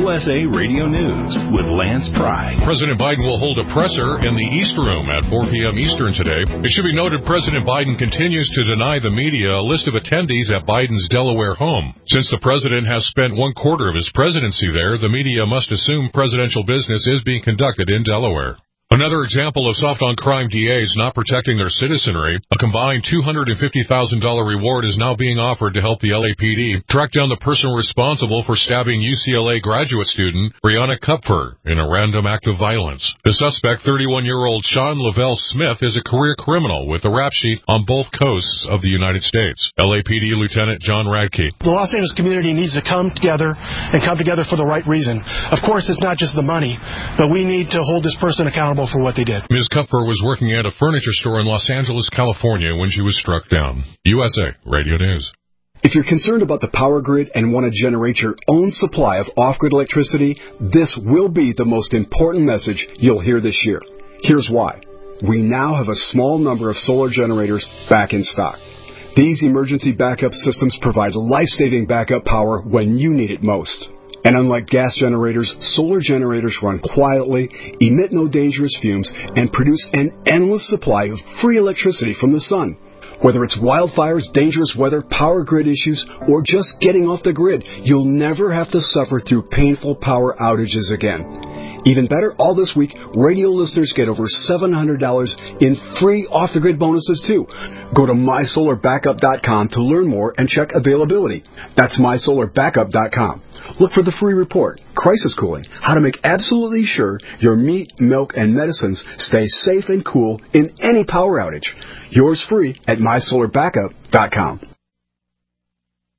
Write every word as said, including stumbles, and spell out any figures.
U S A Radio News with Lance Pry. President Biden will hold a presser in the East Room at four p.m. Eastern today. It should be noted President Biden continues to deny the media a list of attendees at Biden's Delaware home. Since the president has spent one quarter of his presidency there, the media must assume presidential business is being conducted in Delaware. Another example of soft-on-crime D As not protecting their citizenry, a combined two hundred fifty thousand dollars reward is now being offered to help the L A P D track down the person responsible for stabbing U C L A graduate student Brianna Kupfer in a random act of violence. The suspect, thirty-one-year-old Sean Lavelle Smith, is a career criminal with a rap sheet on both coasts of the United States. L A P D Lieutenant John Radke. The Los Angeles community needs to come together and come together for the right reason. Of course, it's not just the money, but we need to hold this person accountable for what they did. Miz Kupfer was working at a furniture store in Los Angeles, California when she was struck down. U S A Radio News. If you're concerned about the power grid and want to generate your own supply of off-grid electricity, this will be the most important message you'll hear this year. Here's why. We now have a small number of solar generators back in stock. These emergency backup systems provide life-saving backup power when you need it most. And unlike gas generators, solar generators run quietly, emit no dangerous fumes, and produce an endless supply of free electricity from the sun. Whether it's wildfires, dangerous weather, power grid issues, or just getting off the grid, you'll never have to suffer through painful power outages again. Even better, all this week, radio listeners get over seven hundred dollars in free off-the-grid bonuses, too. Go to my solar backup dot com to learn more and check availability. That's my solar backup dot com. Look for the free report, Crisis Cooling, how to make absolutely sure your meat, milk, and medicines stay safe and cool in any power outage. Yours free at my solar backup dot com.